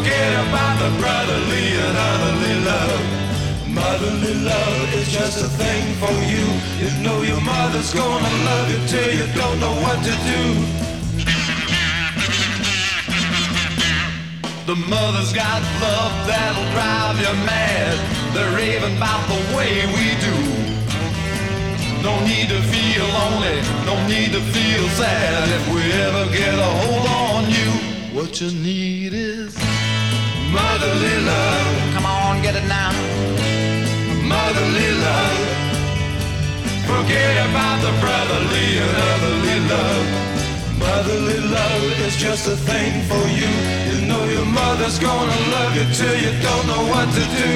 Forget about the brotherly and otherly love. Motherly love is just a thing for you. You know your mother's gonna love you till you don't know what to do. The mother's got love that'll drive you mad. They're raving about the way we do. No need to feel lonely, no need to feel sad. If we ever get a hold on you, what you need is motherly love. Come on, get it now. Motherly love. Forget about the brotherly and otherly love. Motherly love is just a thing for you. You know your mother's gonna love you till you don't know what to do.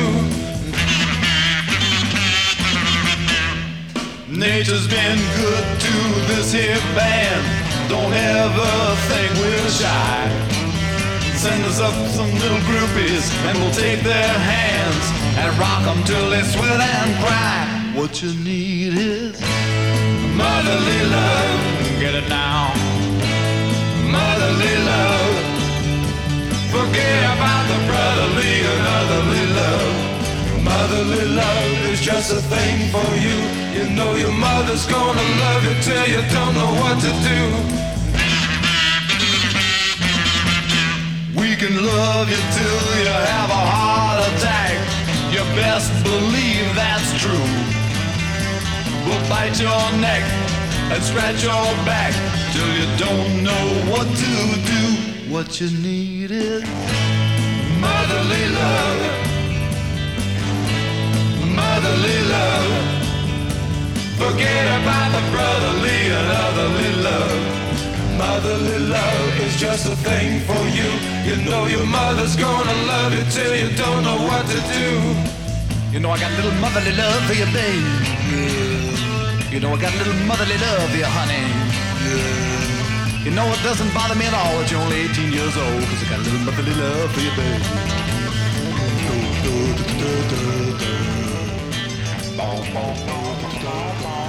Nature's been good to this here band. Don't ever think we're shy. Send us up some little groupies and we'll take their hands and rock them till they sweat and cry. What you need is motherly love. Get it now. Motherly love. Forget about the brotherly and otherly love. Motherly love is just a thing for you. You know your mother's gonna love you till you don't know what to do. We can love you till you have a heart attack. You best believe that's true. We'll bite your neck and scratch your back till you don't know what to do. What you need is motherly love. Motherly love. Forget about the brotherly and otherly love. Motherly love is just a thing for you. You know your mother's gonna love you till you don't know what to do. You know I got a little motherly love for you, babe. You know I got a little motherly love for you, honey. You know it doesn't bother me at all that you're only 18 years old, cause I got a little motherly love for you, babe. Boom, boom, boom, boom, boom.